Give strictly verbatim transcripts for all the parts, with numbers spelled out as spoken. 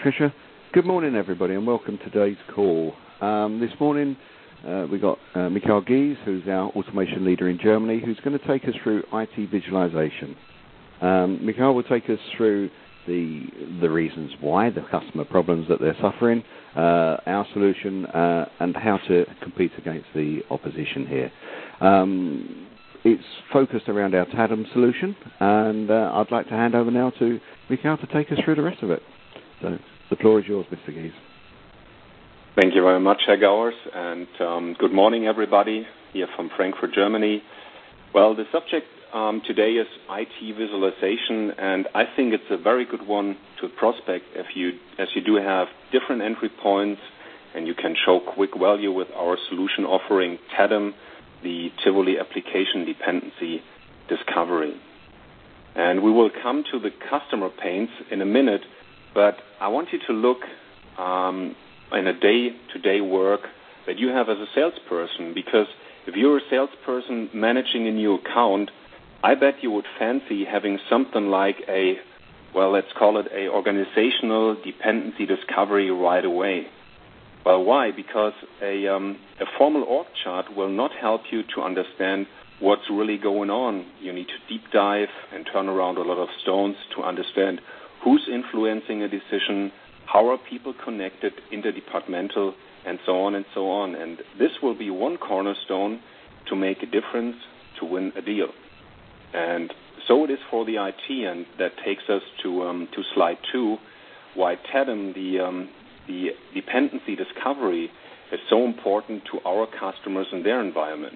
Fisher. Good morning, everybody, and welcome to today's call. Um, this morning, uh, we got uh, Michael Gies, who's our automation leader in Germany, who's going to take us through I T visualization. Um, Michael will take us through the the reasons why, the customer problems that they're suffering, uh, our solution, uh, and how to compete against the opposition here. Um, it's focused around our T A D M solution, and uh, I'd like to hand over now to Michael to take us through the rest of it. So the floor is yours, Mister Gies. Thank you very much, Herr Gowers, and um, good morning, everybody, here from Frankfurt, Germany. Well, the subject um, today is I T visualization, and I think it's a very good one to prospect if you, as you do have different entry points, and you can show quick value with our solution offering T A D M, the Tivoli Application Dependency Discovery. And we will come to the customer pains in a minute, but I want you to look um, in a day-to-day work that you have as a salesperson, because if you're a salesperson managing a new account, I bet you would fancy having something like a, well, let's call it a organizational dependency discovery right away. Well, why? Because a, um, a formal org chart will not help you to understand what's really going on. You need to deep dive and turn around a lot of stones to understand who's influencing a decision, how are people connected, interdepartmental, and so on and so on. And this will be one cornerstone to make a difference, to win a deal. And so it is for the I T, and that takes us to um, to slide two, why T A D M, the, um, the dependency discovery, is so important to our customers and their environment.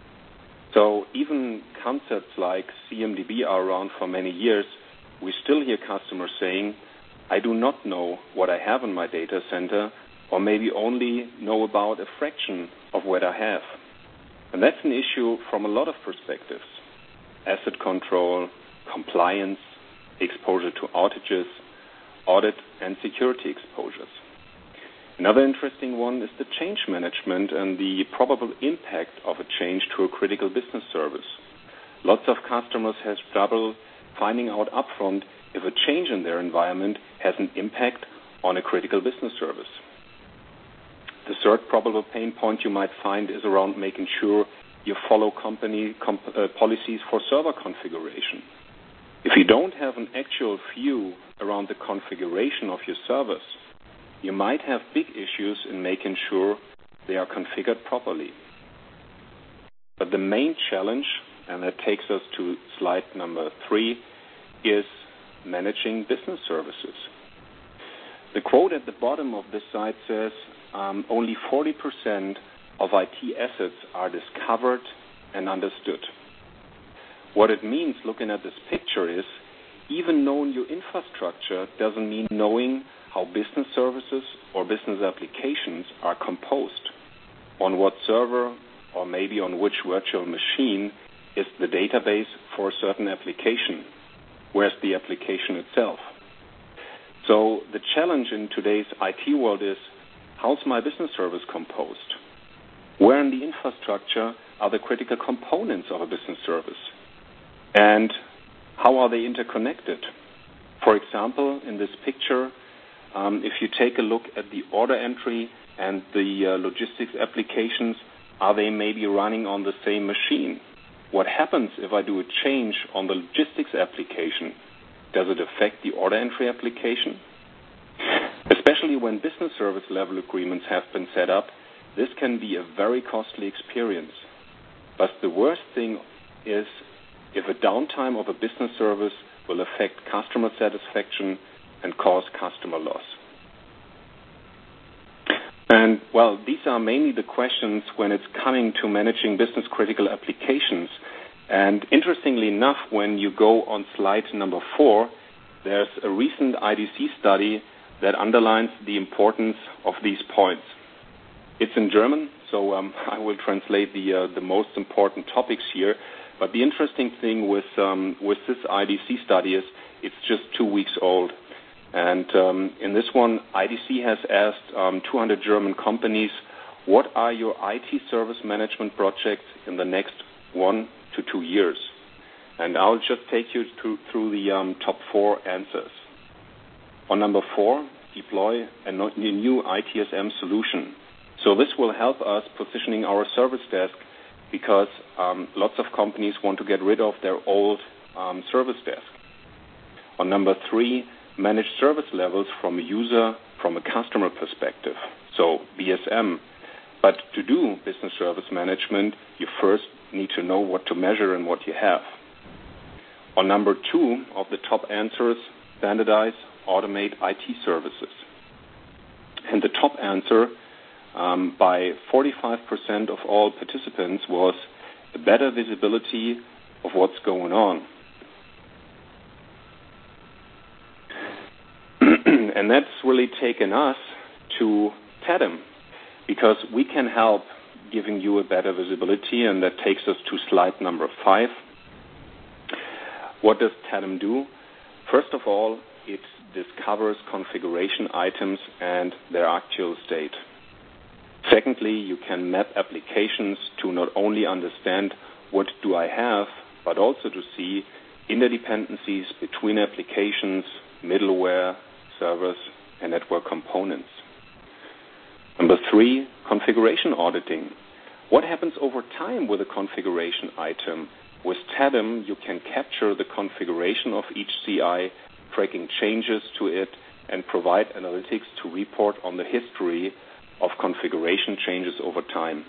So even concepts like C M D B are around for many years. We still hear customers saying, I do not know what I have in my data center, or maybe only know about a fraction of what I have. And that's an issue from a lot of perspectives. Asset control, compliance, exposure to outages, audit and security exposures. Another interesting one is the change management and the probable impact of a change to a critical business service. Lots of customers have trouble finding out upfront if a change in their environment has an impact on a critical business service. The third probable pain point you might find is around making sure you follow company comp- uh, policies for server configuration. If you don't have an actual view around the configuration of your servers, you might have big issues in making sure they are configured properly. But the main challenge, and that takes us to slide number three, is managing business services. The quote at the bottom of this slide says, um, only forty percent of I T assets are discovered and understood. What it means, looking at this picture, is even knowing your infrastructure doesn't mean knowing how business services or business applications are composed, on what server or maybe on which virtual machine is the database for a certain application, where's the application itself. So the challenge in today's I T world is, how's my business service composed? Where in the infrastructure are the critical components of a business service? And how are they interconnected? For example, in this picture, um, if you take a look at the order entry and the uh, logistics applications, are they maybe running on the same machine? What happens if I do a change on the logistics application? Does it affect the order entry application? Especially when business service level agreements have been set up, this can be a very costly experience. But the worst thing is if a downtime of a business service will affect customer satisfaction and cause customer loss. And, well, these are mainly the questions when it's coming to managing business-critical applications. And interestingly enough, when you go on slide number four, there's a recent I D C study that underlines the importance of these points. It's in German, so um, I will translate the uh, the most important topics here. But the interesting thing with um, with this I D C study is it's just two weeks old. And um, in this one, I D C has asked um, two hundred German companies, what are your I T service management projects in the next one to two years? And I'll just take you to, through the um, top four answers. On number four, deploy a new I T S M solution. So this will help us positioning our service desk because um, lots of companies want to get rid of their old um, service desk. On number three, manage service levels from a user, from a customer perspective, so B S M. But to do business service management, you first need to know what to measure and what you have. On number two of the top answers, standardize, automate I T services. And the top answer um, by forty-five percent of all participants was a better visibility of what's going on. And that's really taken us to Tandem, because we can help giving you a better visibility, and that takes us to slide number five. What does Tandem do? First of all, it discovers configuration items and their actual state. Secondly, you can map applications to not only understand what do I have, but also to see interdependencies between applications, middleware, servers, and network components. Number three, configuration auditing. What happens over time with a configuration item? With Tandem, you can capture the configuration of each C I, tracking changes to it, and provide analytics to report on the history of configuration changes over time.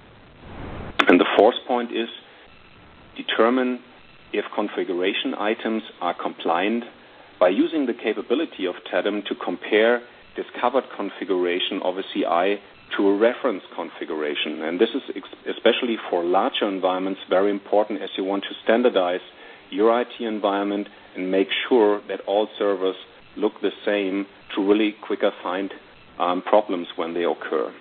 And the fourth point is determine if configuration items are compliant by using the capability of Tandem to compare discovered configuration of a C I to a reference configuration. And this is ex- especially for larger environments very important, as you want to standardize your I T environment and make sure that all servers look the same to really quicker find um, problems when they occur.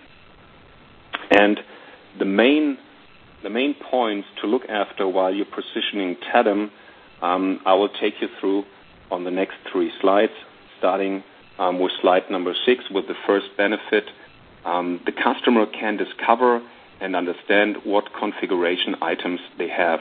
And the main the main points to look after while you're positioning Tandem, um, I will take you through on the next three slides, starting um, with slide number six with the first benefit. Um, the customer can discover and understand what configuration items they have.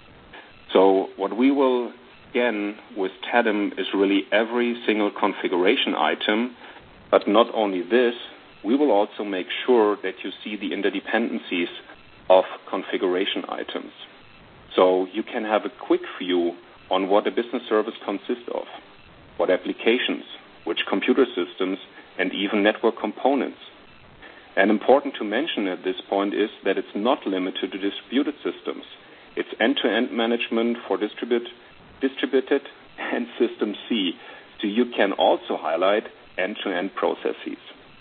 So what we will, again, with Tandem is really every single configuration item, but not only this, we will also make sure that you see the interdependencies of configuration items. So you can have a quick view on what a business service consists of, what applications, which computer systems, and even network components. And important to mention at this point is that it's not limited to distributed systems. It's end-to-end management for distribute, distributed and System C. So you can also highlight end-to-end processes.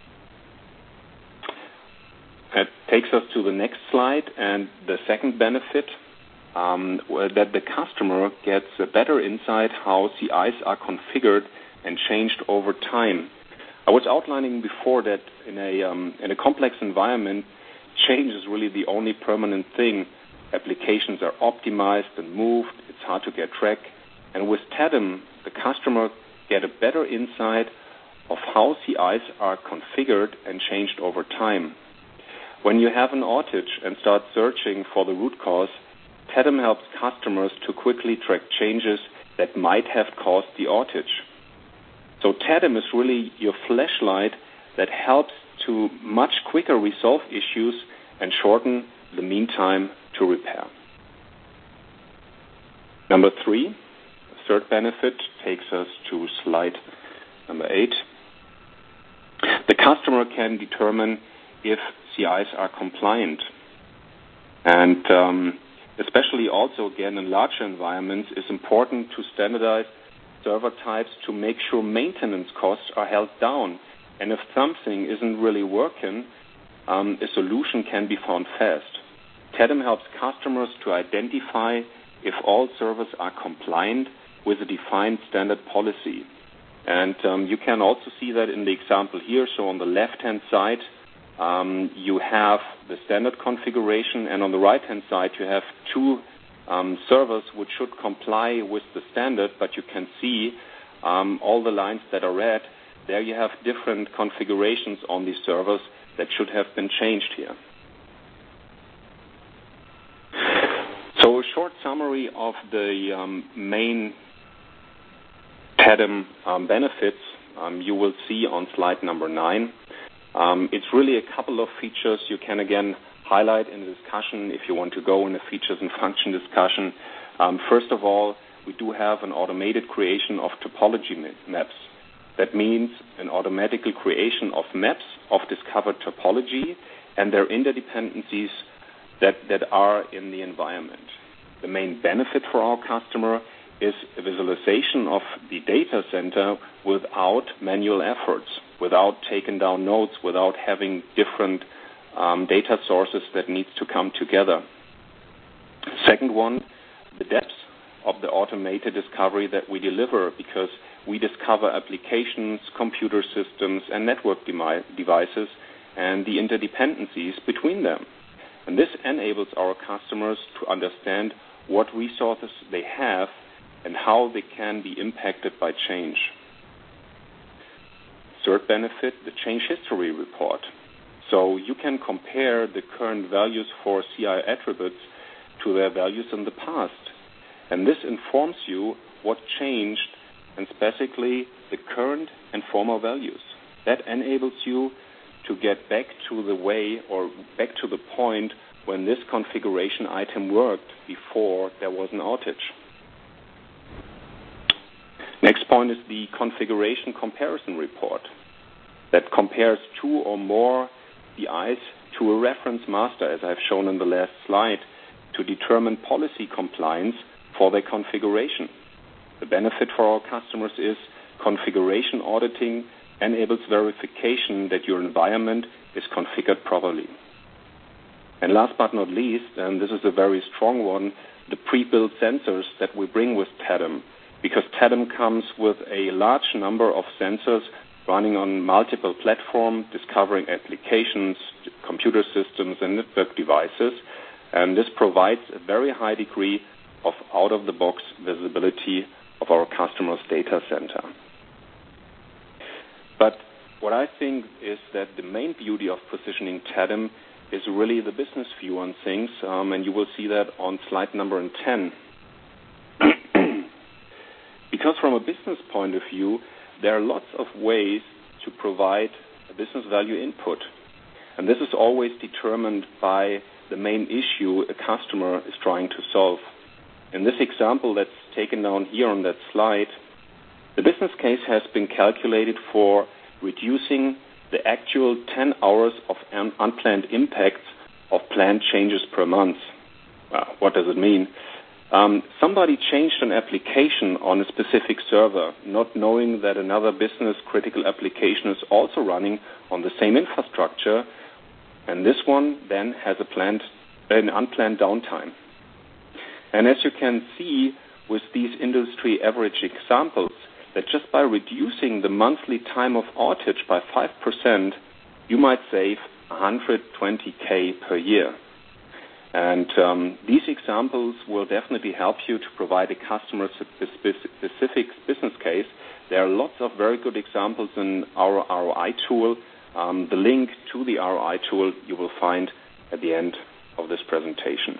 That takes us to the next slide, and the second benefit, um, that the customer gets a better insight how C Is are configured and changed over time. I was outlining before that in a um, in a complex environment, change is really the only permanent thing. Applications are optimized and moved. It's hard to get track. And with Tandem, the customer get a better insight of how C Is are configured and changed over time. When you have an outage and start searching for the root cause, Tandem helps customers to quickly track changes that might have caused the outage. So Tandem is really your flashlight that helps to much quicker resolve issues and shorten the mean time to repair. Number three, the third benefit takes us to slide number eight. The customer can determine if C Is are compliant. And um, especially also, again, in larger environments, it's important to standardize server types to make sure maintenance costs are held down. And if something isn't really working, um, a solution can be found fast. Tandem helps customers to identify if all servers are compliant with a defined standard policy. And um, you can also see that in the example here. So on the left-hand side, um, you have the standard configuration, and on the right-hand side, you have two Um, servers which should comply with the standard, but you can see um, all the lines that are red. There you have different configurations on these servers that should have been changed here. So a short summary of the um, main Tandem um, benefits um, you will see on slide number nine. Um, it's really a couple of features you can again highlight in the discussion if you want to go in a features and function discussion. Um, first of all, we do have an automated creation of topology maps. That means an automatical creation of maps of discovered topology and their interdependencies that, that are in the environment. The main benefit for our customer is a visualization of the data center without manual efforts, without taking down nodes, without having different um, data sources that needs to come together. Second one, the depth of the automated discovery that we deliver, because we discover applications, computer systems, and network demi- devices and the interdependencies between them. And this enables our customers to understand what resources they have and how they can be impacted by change. Third benefit, the change history report. So you can compare the current values for C I attributes to their values in the past. And this informs you what changed, and specifically the current and former values. That enables you to get back to the way or back to the point when this configuration item worked before there was an outage. Next point is the configuration comparison report that compares two or more D Is to a reference master, as I've shown in the last slide, to determine policy compliance for their configuration. The benefit for our customers is configuration auditing enables verification that your environment is configured properly. And last but not least, and this is a very strong one, the pre-built sensors that we bring with TADEM, because TADEM comes with a large number of sensors running on multiple platforms, discovering applications, computer systems, and network devices, and this provides a very high degree of out-of-the-box visibility of our customer's data center. But what I think is that the main beauty of positioning TADEM is really the business view on things, um, and you will see that on slide number ten. Because from a business point of view, there are lots of ways to provide a business value input. And this is always determined by the main issue a customer is trying to solve. In this example that's taken down here on that slide, the business case has been calculated for reducing the actual ten hours of un- unplanned impacts of planned changes per month. Uh, what does it mean? Um, somebody changed an application on a specific server, not knowing that another business critical application is also running on the same infrastructure, and this one then has a planned, an unplanned downtime. And as you can see with these industry average examples, that just by reducing the monthly time of outage by five percent, you might save one hundred twenty thousand per year. And um, these examples will definitely help you to provide a customer-specific business case. There are lots of very good examples in our R O I tool. Um, the link to the R O I tool you will find at the end of this presentation.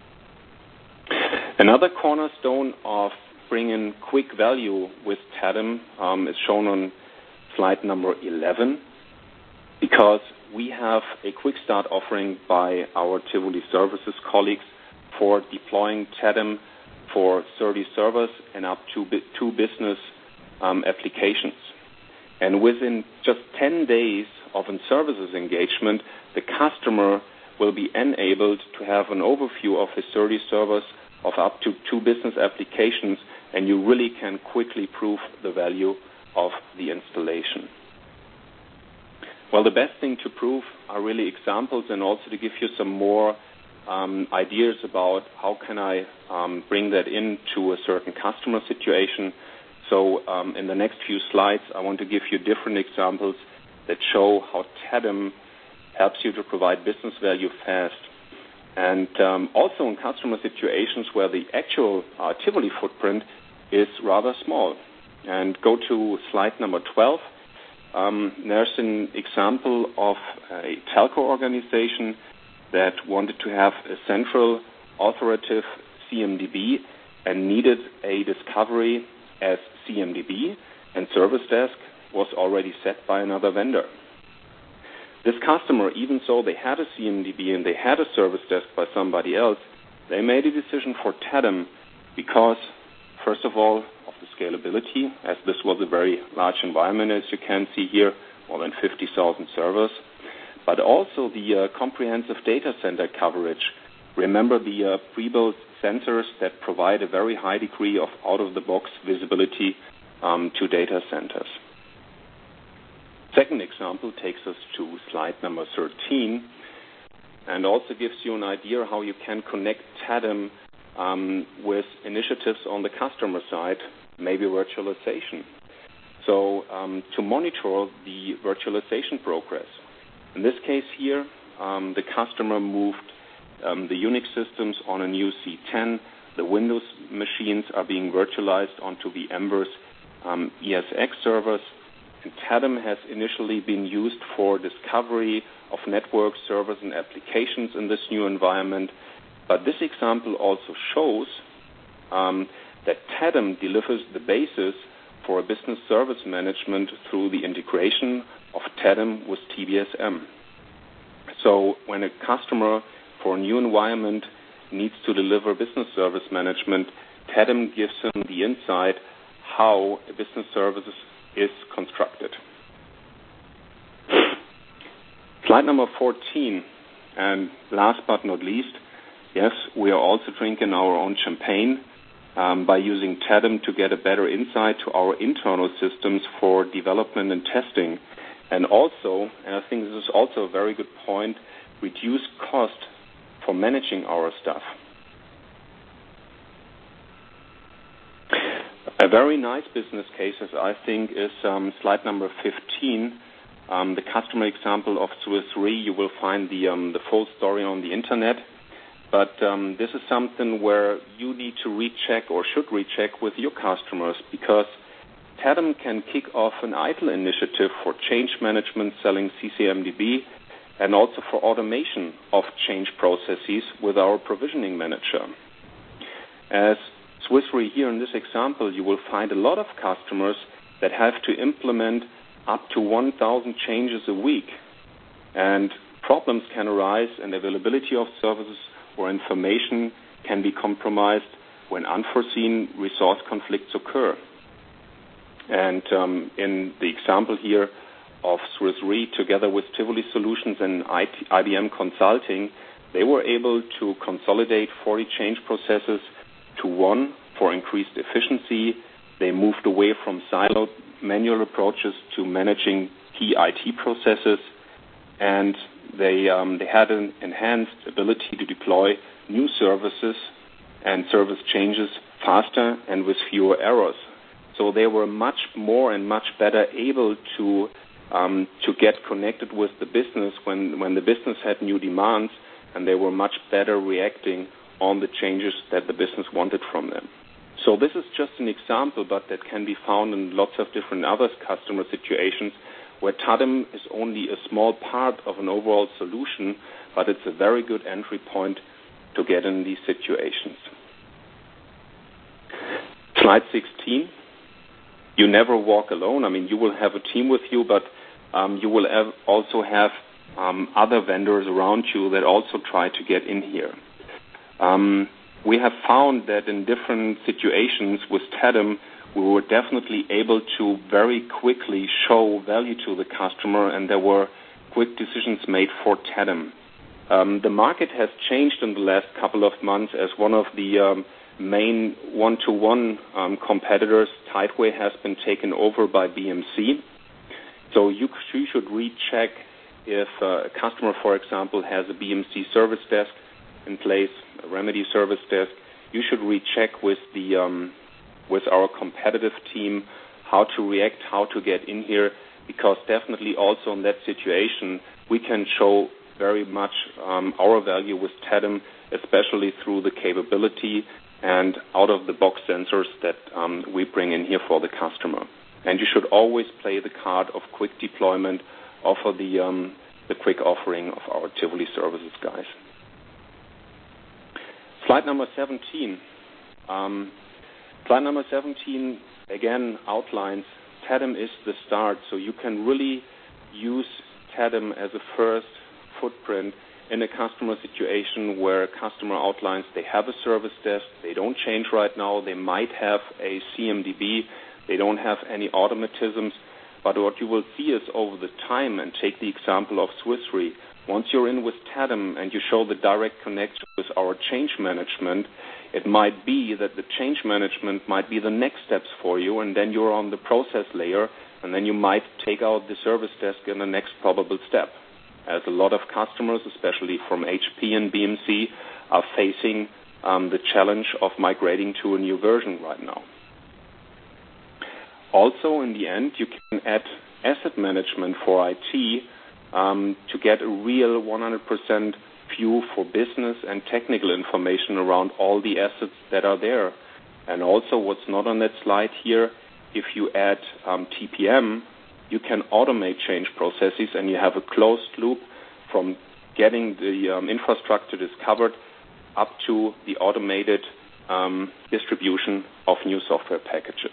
Another cornerstone of bringing quick value with TADEM um, is shown on slide number eleven, because we have a quick start offering by our Tivoli Services colleagues for deploying TADEM for thirty servers and up to two business um, applications. And within just ten days of a services engagement, the customer will be enabled to have an overview of his thirty servers of up to two business applications, and you really can quickly prove the value of the installation. Well, the best thing to prove are really examples, and also to give you some more um, ideas about how can I um, bring that into a certain customer situation. So um, in the next few slides, I want to give you different examples that show how TADEM helps you to provide business value fast. And um, also in customer situations where the actual uh, Tivoli footprint is rather small. And go to slide number twelve. Um, there's an example of a telco organization that wanted to have a central authoritative C M D B and needed a discovery as C M D B and service desk was already set by another vendor. This customer, even though they had a C M D B and they had a service desk by somebody else, they made a decision for Tandem because, first of all, of the scalability, as this was a very large environment, as you can see here, more than fifty thousand servers, but also the uh, comprehensive data center coverage. Remember the uh, pre-built sensors that provide a very high degree of out-of-the-box visibility um, to data centers. Second example takes us to slide number thirteen and also gives you an idea how you can connect Tandem um, with initiatives on the customer side, maybe virtualization. So um, to monitor the virtualization progress. In this case here, um, the customer moved um, the Unix systems on a new C ten. The Windows machines are being virtualized onto the Embers um, E S X servers. And Tandem has initially been used for discovery of network servers and applications in this new environment. But this example also shows um, that Tandem delivers the basis for a business service management through the integration of Tandem with T B S M. So when a customer for a new environment needs to deliver business service management, Tandem gives him the insight how a business services is constructed. Slide number fourteen, and last but not least, yes, we are also drinking our own champagne um, by using Tandem to get a better insight to our internal systems for development and testing. And also, and I think this is also a very good point, reduce cost for managing our stuff. A very nice business case, as I think, is um, slide number fifteen. Um, the customer example of Swiss Re. You will find the um, the full story on the internet. But um, this is something where you need to recheck or should recheck with your customers, because Tandem can kick off an idle initiative for change management selling C C M D B and also for automation of change processes with our provisioning manager. As Swiss Re here in this example, you will find a lot of customers that have to implement up to one thousand changes a week. And problems can arise and availability of services or information can be compromised when unforeseen resource conflicts occur. And um, in the example here of Swiss Re, together with Tivoli Solutions and I B M Consulting, they were able to consolidate forty change processes to one for increased efficiency. They moved away from siloed manual approaches to managing key I T processes, and they um, they had an enhanced ability to deploy new services and service changes faster and with fewer errors. So they were much more and much better able to um, to get connected with the business when, when the business had new demands, and they were much better reacting on the changes that the business wanted from them. So this is just an example, but that can be found in lots of different other customer situations where Tandem is only a small part of an overall solution, but it's a very good entry point to get in these situations. Slide sixteen. You never walk alone. I mean, you will have a team with you, but um, you will have also have um, other vendors around you that also try to get in here. Um, we have found that in different situations with Tandem, we were definitely able to very quickly show value to the customer, and there were quick decisions made for Tandem. Um, the market has changed in the last couple of months as one of the um, main one-to-one um, competitors, Tideway, has been taken over by B M C. So you, you should recheck if uh, a customer, for example, has a B M C service desk in place, a Remedy service desk. You should recheck with the um, with our competitive team how to react, how to get in here, because definitely also in that situation we can show very much um, our value with Tandem, especially through the capability and out-of-the-box sensors that um, we bring in here for the customer. And you should always play the card of quick deployment, offer the um, the quick offering of our Tivoli services guys. Slide number seventeen. Um, slide number seventeen again outlines Tandem is the start. So you can really use Tandem as a first footprint in a customer situation where a customer outlines they have a service desk, they don't change right now, they might have a C M D B, they don't have any automatisms, but what you will see is over the time, and take the example of Swiss Re, once you're in with Tandem and you show the direct connection with our change management, it might be that the change management might be the next steps for you, and then you're on the process layer, and then you might take out the service desk in the next probable step. As a lot of customers, especially from H P and B M C, are facing um, the challenge of migrating to a new version right now. Also, in the end, you can add asset management for I T um, to get a real one hundred percent view for business and technical information around all the assets that are there. And also, what's not on that slide here, if you add um, T P M, you can automate change processes, and you have a closed loop from getting the um, infrastructure discovered up to the automated um, distribution of new software packages.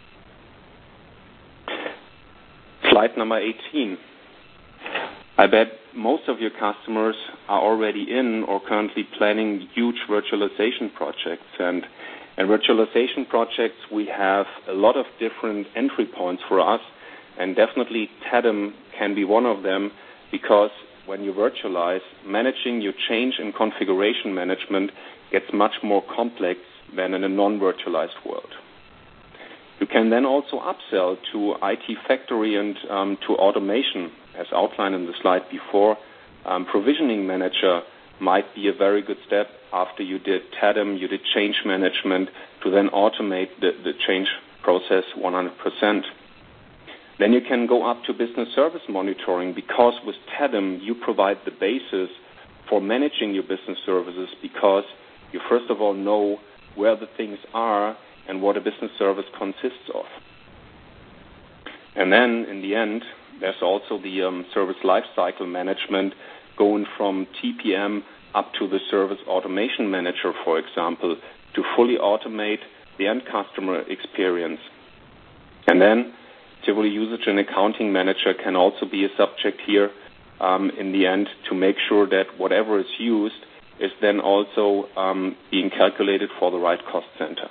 Slide number eighteen. I bet most of your customers are already in or currently planning huge virtualization projects. And in virtualization projects, we have a lot of different entry points for us, and definitely Tandem can be one of them, because when you virtualize, managing your change and configuration management gets much more complex than in a non-virtualized world. You can then also upsell to I T Factory and um, to automation, as outlined in the slide before. Um, provisioning manager might be a very good step after you did Tandem, you did change management, to then automate the, the change process one hundred percent. Then you can go up to business service monitoring, because with Tandem you provide the basis for managing your business services, because you first of all know where the things are and what a business service consists of. And then in the end, there's also the um, service lifecycle management, going from T P M up to the service automation manager, for example, to fully automate the end customer experience. And then Tivoli usage and accounting manager can also be a subject here um, in the end, to make sure that whatever is used is then also um, being calculated for the right cost center.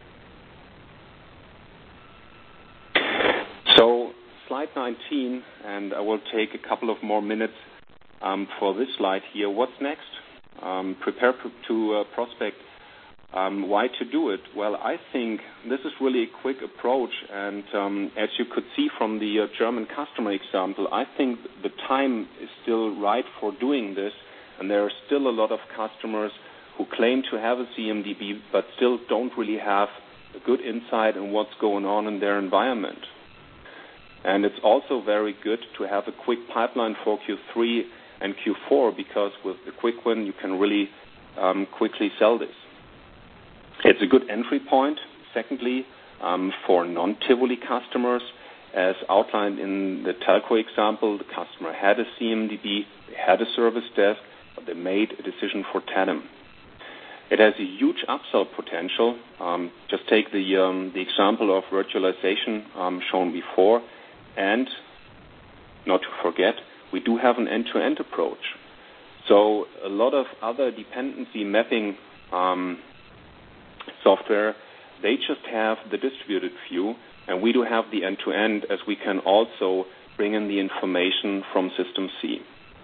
So slide nineteen, and I will take a couple of more minutes um, for this slide here. What's next? Um, prepare to uh, prospect. Um, why to do it? Well, I think this is really a quick approach, and um, as you could see from the uh, German customer example, I think the time is still right for doing this, and there are still a lot of customers who claim to have a C M D B but still don't really have a good insight on what's going on in their environment. And it's also very good to have a quick pipeline for Q three and Q four, because with the quick win, you can really um, quickly sell this. It's a good entry point, secondly, um, for non-Tivoli customers. As outlined in the telco example, the customer had a C M D B, they had a service desk, but they made a decision for Tandem. It has a huge upsell potential. Um, just take the, um, the example of virtualization um, shown before. And not to forget, we do have an end-to-end approach. So a lot of other dependency mapping um, software, they just have the distributed view, and we do have the end-to-end, as we can also bring in the information from System C.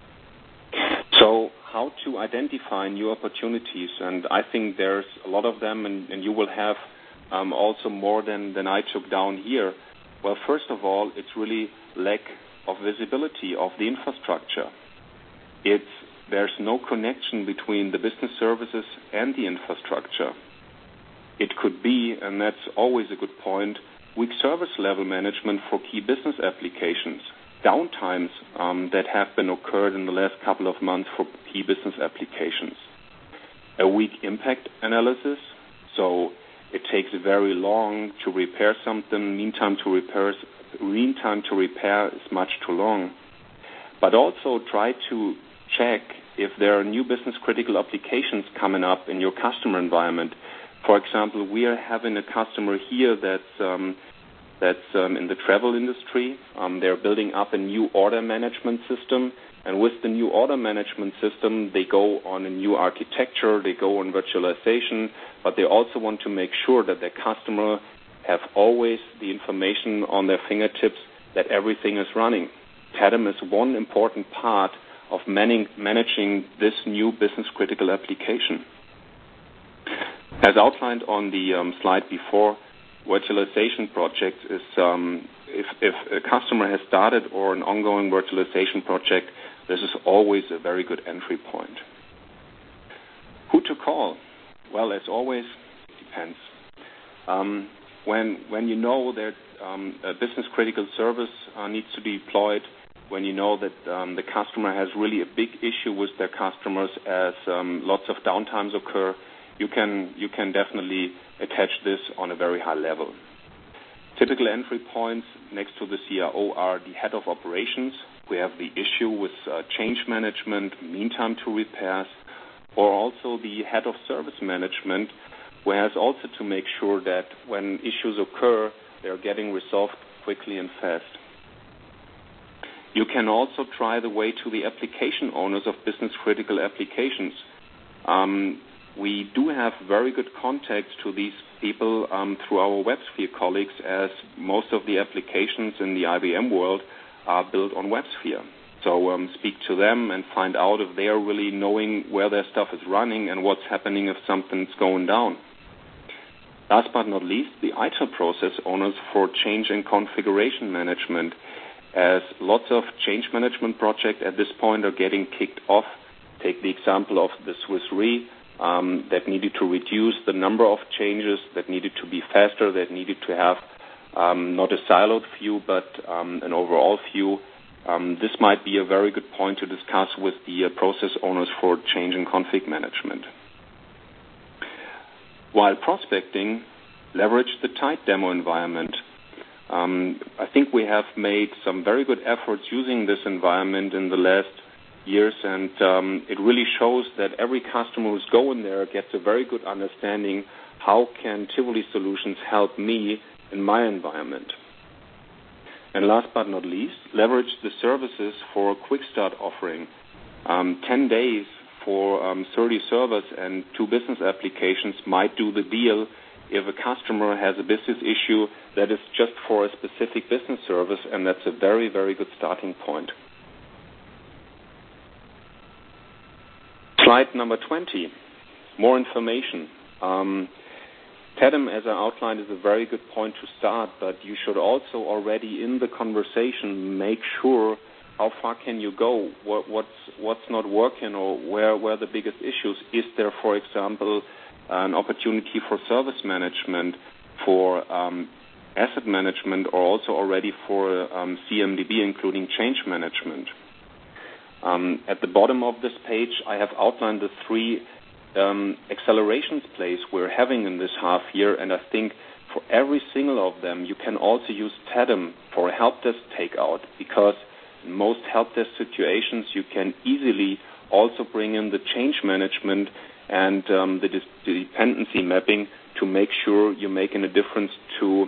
So how to identify new opportunities, and I think there's a lot of them, and, and you will have um, also more than, than I took down here. Well, first of all, it's really lack of visibility of the infrastructure. It's, there's no connection between the business services and the infrastructure. It could be, and that's always a good point, weak service level management for key business applications, downtimes um, that have been occurred in the last couple of months for key business applications. A weak impact analysis, so it takes very long to repair something. Mean time to repair, mean time to repair is much too long. But also try to check if there are new business critical applications coming up in your customer environment. For example, we are having a customer here that's um, that's um, in the travel industry. Um, they're building up a new order management system, and with the new order management system, they go on a new architecture, they go on virtualization, but they also want to make sure that their customer have always the information on their fingertips that everything is running. Tandem is one important part of manning, managing this new business-critical application. As outlined on the um, slide before, virtualization project is, um, if, if a customer has started or an ongoing virtualization project, this is always a very good entry point. Who to call? Well, as always, it depends. Um, when, when you know that um, a business-critical service uh, needs to be deployed, when you know that um, the customer has really a big issue with their customers as um, lots of downtimes occur, you can you can definitely attach this on a very high level. Typical entry points next to the C R O are the head of operations, who have the issue with uh, change management, mean time to repairs, or also the head of service management, who has also to make sure that when issues occur, they are getting resolved quickly and fast. You can also try the way to the application owners of business-critical applications. Um, we do have very good contacts to these people um, through our WebSphere colleagues, as most of the applications in the I B M world are built on WebSphere. So um, speak to them and find out if they are really knowing where their stuff is running and what's happening if something's going down. Last but not least, the I T I L process owners for change and configuration management, as lots of change management projects at this point are getting kicked off. Take the example of the Swiss Re um, that needed to reduce the number of changes, that needed to be faster, that needed to have um, not a siloed view but um, an overall view. Um, this might be a very good point to discuss with the uh, process owners for change and config management. While prospecting, leverage the tight demo environment. Um, I think we have made some very good efforts using this environment in the last years, and um, it really shows that every customer who's going there gets a very good understanding how can Tivoli Solutions help me in my environment. And last but not least, leverage the services for a quick start offering. Um, ten days for um, thirty servers and two business applications might do the deal if a customer has a business issue that is just for a specific business service, and that's a very, very good starting point. Slide number twenty, more information. Um, Tandem, as I outlined, is a very good point to start, but you should also already in the conversation make sure how far can you go, what, what's, what's not working, or where, where are the biggest issues. Is there, for example, an opportunity for service management, for um, asset management, or also already for um, C M D B, including change management? Um, at the bottom of this page, I have outlined the three um, accelerations plays we're having in this half year, and I think for every single of them, you can also use Tandem for a help desk takeout, because in most help desk situations, you can easily also bring in the change management and um, the, dis- the dependency mapping to make sure you're making a difference to,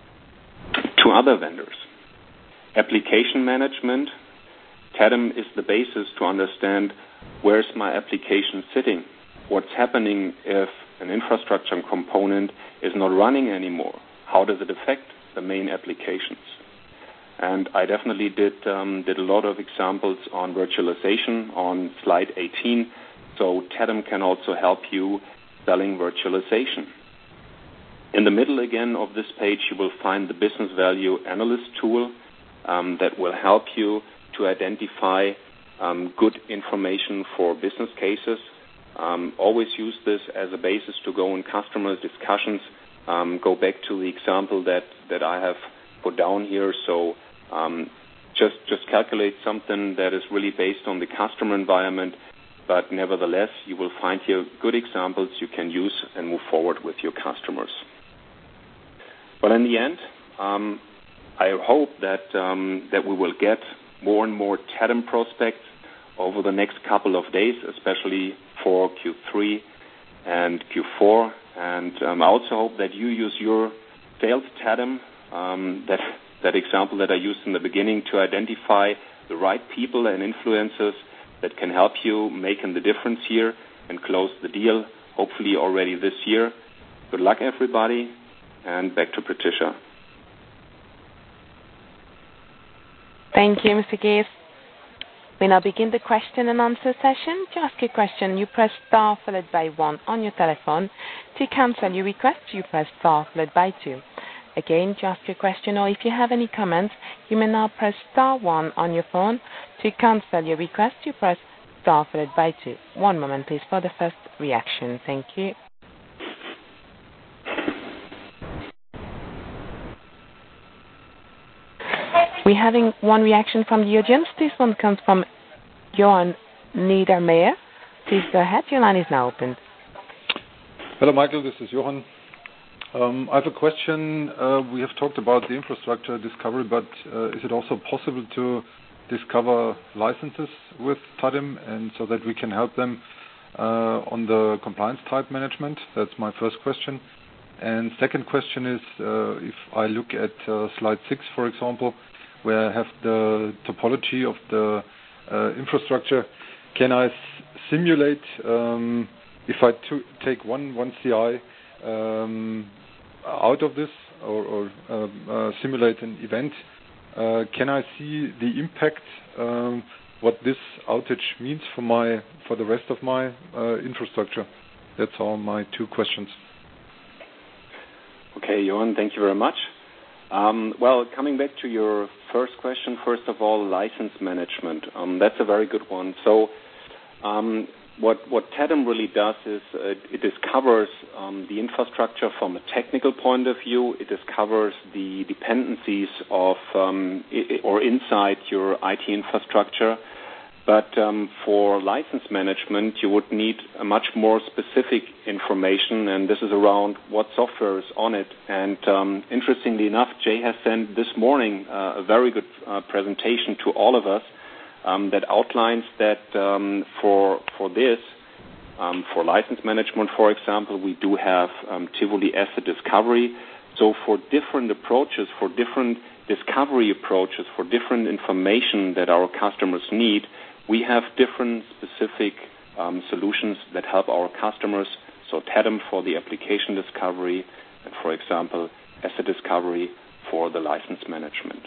to other vendors. Application management, Tandem is the basis to understand where's my application sitting, what's happening if an infrastructure component is not running anymore, how does it affect the main applications. And I definitely did um, did a lot of examples on virtualization on slide eighteen, so Tandem can also help you selling virtualization. In the middle again of this page, you will find the Business Value Analyst tool um, that will help you to identify um, good information for business cases. Um, always use this as a basis to go in customer discussions. Um, go back to the example that, that I have put down here. So um, just just calculate something that is really based on the customer environment, but nevertheless, you will find here good examples you can use and move forward with your customers. But in the end, um, I hope that um, that we will get more and more Tandem prospects over the next couple of days, especially for Q three and Q four. And um, I also hope that you use your sales Tandem um, that that example that I used in the beginning, to identify the right people and influencers that can help you making the difference here and close the deal, hopefully already this year. Good luck, everybody, and back to Patricia. Thank you, Mister Gees. We now begin the question and answer session. To ask a question, you press star followed by one on your telephone. To cancel your request, you press star followed by two. Again, to ask a question or if you have any comments, you may now press star one on your phone. To cancel your request, you press star followed by two. One moment, please, for the first reaction. Thank you. We're having one reaction from the audience. This one comes from Johan Niedermeyer. Please go ahead. Your line is now open. Hello, Michael. This is Johan. Um, I have a question. Uh, we have talked about the infrastructure discovery, but uh, is it also possible to discover licenses with Tadim, and so that we can help them uh, on the compliance type management? That's my first question. And second question is, uh, if I look at uh, slide six, for example, where I have the topology of the uh, infrastructure, can I s- simulate, um, if I t- take one, one C I um, out of this, or, or uh, uh, simulate an event, uh, can I see the impact, um, what this outage means for my for the rest of my uh, infrastructure? That's all my two questions. Okay, Johan, thank you very much. Um, well, coming back to your first question, first of all, license management. Um, that's a very good one. So um, what, what Tadim really does is uh, it discovers um, the infrastructure from a technical point of view. It discovers the dependencies of um, I- or inside your I T infrastructure. But um, for license management, you would need a much more specific information, and this is around what software is on it. And um, interestingly enough, Jay has sent this morning uh, a very good uh, presentation to all of us um, that outlines that um, for for this, um, for license management, for example, we do have um, Tivoli Asset Discovery. So for different approaches, for different discovery approaches, for different information that our customers need, we have different specific um, solutions that help our customers. So Tadim for the application discovery, and for example, asset discovery for the license management.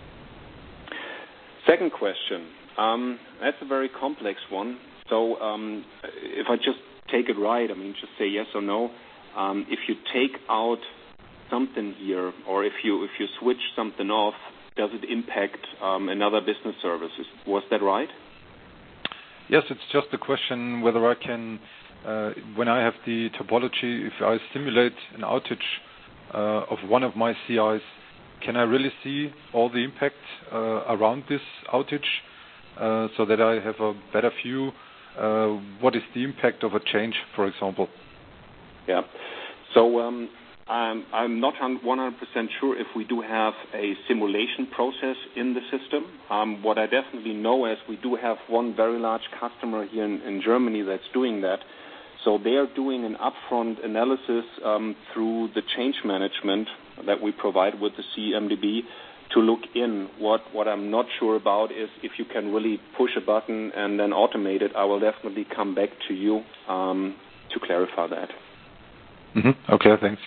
Second question. Um, that's a very complex one. So um, if I just take it right, I mean, just say yes or no. Um, if you take out something here, or if you if you switch something off, does it impact um, another business services? Was that right? Yes, it's just a question whether I can, uh, when I have the topology, if I simulate an outage uh, of one of my C Is, can I really see all the impact uh, around this outage uh, so that I have a better view? Uh, what is the impact of a change, for example? Yeah. So um, I'm, I'm not one hundred percent sure if we do have a simulation process in the system. Um, what I definitely know is we do have one very large customer here in, in Germany that's doing that. So they are doing an upfront analysis um, through the change management that we provide with the C M D B to look in. What, what I'm not sure about is if you can really push a button and then automate it. I will definitely come back to you um, to clarify that. Mm-hmm. Okay, thanks.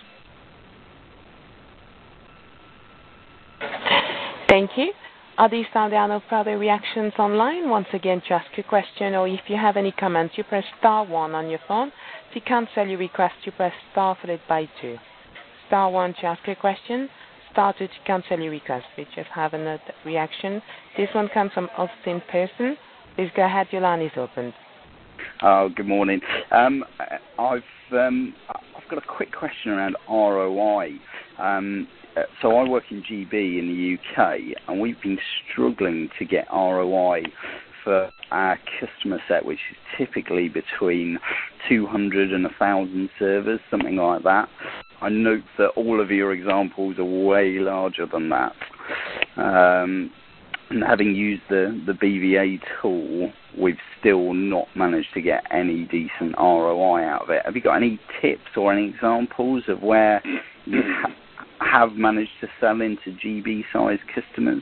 Thank you. Are these now there are no further reactions online? Once again, to ask a question or if you have any comments, you press star one on your phone. To cancel your request, you press star followed by two. Star one to ask a question, star two to cancel your request. We just have another reaction. This one comes from Austin Pearson. Please go ahead. Your line is open. Oh, good morning. Um, I've um, I've got a quick question around R O I. Um, so I work in G B in the U K, and we've been struggling to get R O I for our customer set, which is typically between two hundred and one thousand servers, something like that. I note that all of your examples are way larger than that. Um, and having used the, the B V A tool, we've still not managed to get any decent R O I out of it. Have you got any tips or any examples of where you've ha- have managed to sell into G B-sized customers?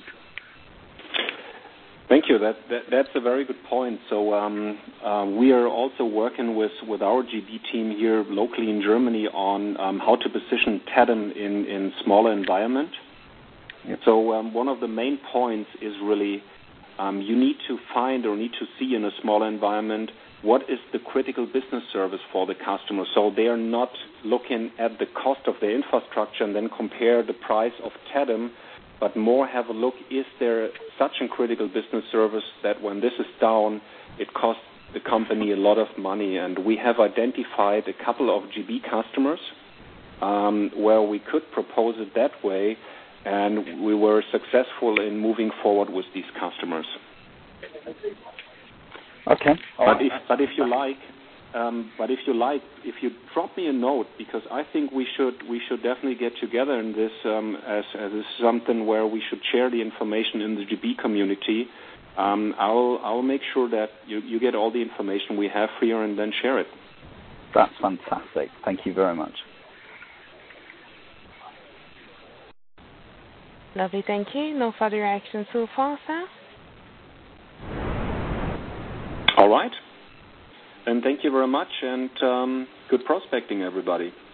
Thank you. That, that that's a very good point. So um, uh, we are also working with, with our G B team here locally in Germany on um, how to position Tedem in in smaller environment. Yep. So um, one of the main points is really um, you need to find or need to see in a smaller environment what is the critical business service for the customer. So they are not looking at the cost of their infrastructure and then compare the price of Tedem, but more have a look, is there such a critical business service that when this is down, it costs the company a lot of money. And we have identified a couple of G B customers um, where we could propose it that way, and we were successful in moving forward with these customers. Okay. But if, but if you like, um, but if you like, if you drop me a note, because I think we should we should definitely get together in this um, as as something where we should share the information in the G B community. Um, I'll I'll make sure that you, you get all the information we have here and then share it. That's fantastic. Thank you very much. Lovely, thank you. No further action so far, sir. All right. And thank you very much, and um, good prospecting, everybody.